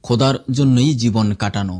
খোদার জন্যই জীবন কাটানো।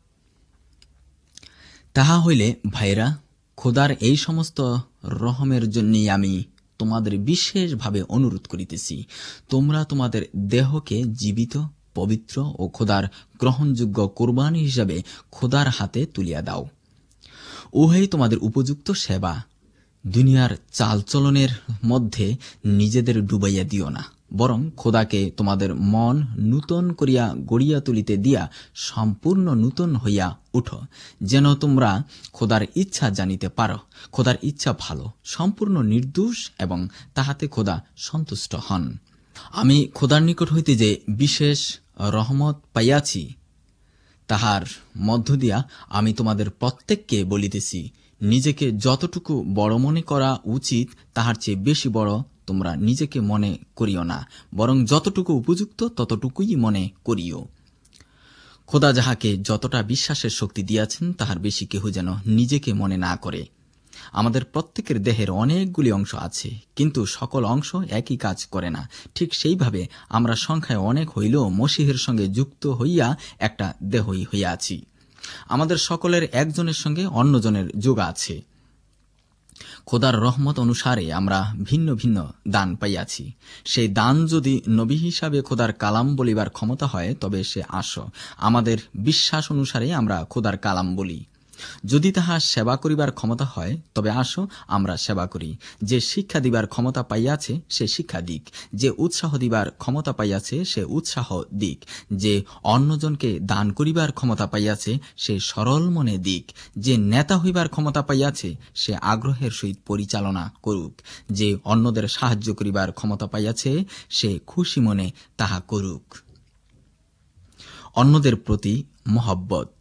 তাহা হইলে ভাইরা, খোদার এই সমস্ত রহমের জন্যই আমি তোমাদের বিশেষভাবে অনুরোধ করিতেছি, তোমরা তোমাদের দেহকে জীবিত, পবিত্র ও খোদার গ্রহণযোগ্য কোরবানি হিসাবে খোদার হাতে তুলিয়া দাও। উহাই তোমাদের উপযুক্ত সেবা। দুনিয়ার চালচলনের মধ্যে নিজেদের ডুবাইয়া দিও না, বরং খোদাকে তোমাদের মন নূতন করিয়া গড়িয়া তুলিতে দিয়া সম্পূর্ণ নূতন হইয়া উঠো, যেন তোমরা খোদার ইচ্ছা জানিতে পারো। খোদার ইচ্ছা ভালো, সম্পূর্ণ নির্দোষ এবং তাহাতে খোদা সন্তুষ্ট হন। আমি খোদার নিকট হইতে যে বিশেষ রহমত পাইয়াছি, তাহার মধ্য দিয়া আমি তোমাদের প্রত্যেককে বলিতেছি, নিজেকে যতটুকু বড় মনে করা উচিত তাহার চেয়ে বেশি বড় তোমরা নিজেকে মনে করিও না, বরং যতটুকু উপযুক্ত ততটুকুই মনে করিও। খোদা যাহাকে যতটা বিশ্বাসের শক্তি দিয়াছেন তাহার বেশি কেহ যেন নিজেকে মনে না করে। আমাদের প্রত্যেকের দেহের অনেকগুলি অংশ আছে, কিন্তু সকল অংশ একই কাজ করে না। ঠিক সেইভাবে আমরা সংখ্যায় অনেক হইলেও মসীহের সঙ্গে যুক্ত হইয়া একটা দেহই হইয়া আছি। আমাদের সকলের একজনের সঙ্গে অন্যজনের যোগ আছে। খোদার রহমত অনুসারে আমরা ভিন্ন ভিন্ন দান পাইয়াছি। সেই দান যদি নবী হিসাবে খোদার কালাম বলিবার ক্ষমতা হয়, তবে সে আসো। আমাদের বিশ্বাস অনুসারে আমরা খোদার কালাম বলি। যদি তাহা সেবা করিবার ক্ষমতা হয়, তবে আসো আমরা সেবা করি। যে শিক্ষা দিবার ক্ষমতা পাইয়াছে সে শিক্ষা দিক, যে উৎসাহ দিবার ক্ষমতা পাইয়াছে সে উৎসাহ দিক, যে অন্যজনকে দান করিবার ক্ষমতা পাইয়াছে সে সরল মনে দিক, যে নেতা হইবার ক্ষমতা পাইয়াছে সে আগ্রহের সহিত পরিচালনা করুক, যে অন্যদের সাহায্য করিবার ক্ষমতা পাইয়াছে সে খুশি মনে তাহা করুক। অন্যদের প্রতি মহব্বত।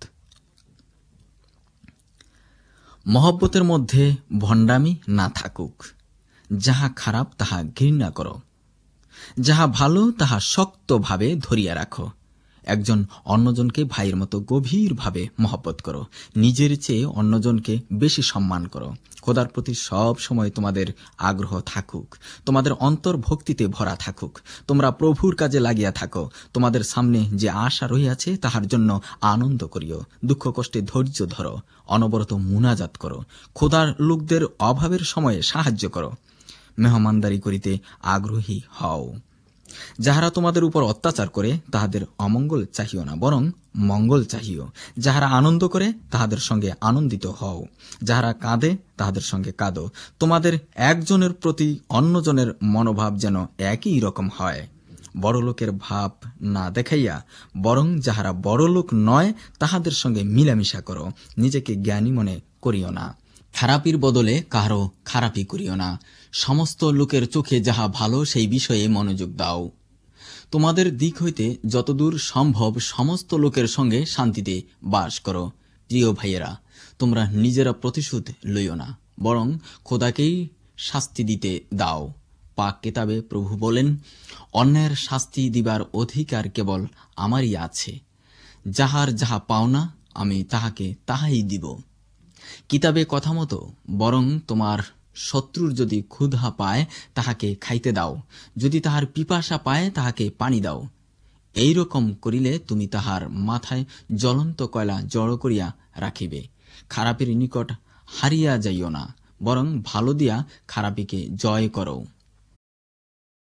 মহব্বতের মধ্যে ভণ্ডামি না থাকুক। যাহা খারাপ তাহা ঘৃণা করো, যাহা ভালো তাহা শক্তভাবে ধরিয়া রাখো। একজন অন্যজনকে ভাইয়ের মতো গভীরভাবে মহব্বত করো। নিজের চেয়ে অন্যজনকে বেশি সম্মান করো। খোদার প্রতি সব সময় তোমাদের আগ্রহ থাকুক, তোমাদের অন্তর ভক্তিতে ভরা থাকুক। তোমরা প্রভুর কাজে লাগিয়া থাকো। তোমাদের সামনে যে আশা রহিয়াছে তাহার জন্য আনন্দ করিও। দুঃখ কষ্টে ধৈর্য ধরো, অনবরত মুনাজাত করো। খোদার লোকদের অভাবের সময়ে সাহায্য করো। মেহমানদারি করিতে আগ্রহী হও। যাহারা তোমাদের উপর অত্যাচার করে তাহাদের অমঙ্গল চাহিও না, বরং মঙ্গল চাহিও। যাহারা আনন্দ করে তাহাদের সঙ্গে আনন্দিত হও, যাহারা কাঁদে তাহাদের সঙ্গে কাঁদো। তোমাদের একজনের প্রতি অন্যজনের মনোভাব যেন একই রকম হয়। বড়লোকের ভাব না দেখাইয়া বরং যাহারা বড়লোক নয় তাহাদের সঙ্গে মিলামিশা করো। নিজেকে জ্ঞানী মনে করিও না। খারাপির বদলে কাহারও খারাপি করিও না। সমস্ত লোকের চোখে যাহা ভালো সেই বিষয়ে মনোযোগ দাও। তোমাদের দিক হইতে যতদূর সম্ভব সমস্ত লোকের সঙ্গে শান্তিতে বাস করো। প্রিয় ভাইয়েরা, তোমরা নিজেরা প্রতিশোধ লইও না, বরং খোদাকেই শাস্তি দিতে দাও। পাক কিতাবে প্রভু বলেন, অন্যের শাস্তি দিবার অধিকার কেবল আমারই আছে। যাহার যাহা পাওনা আমি তাহাকে তাহাই দিব। কিতাবে কথা মতো বরং তোমার শত্রুর যদি ক্ষুধা পায় তাহাকে খাইতে দাও, যদি তাহার পিপাসা পায় তাহাকে পানি দাও। এই রকম করিলে তুমি তাহার মাথায় জ্বলন্ত কয়লা জড়ো করিয়া রাখিবে। খারাপের নিকট হারিয়া যাইও না, বরং ভালো দিয়া খারাপিকে জয় করো।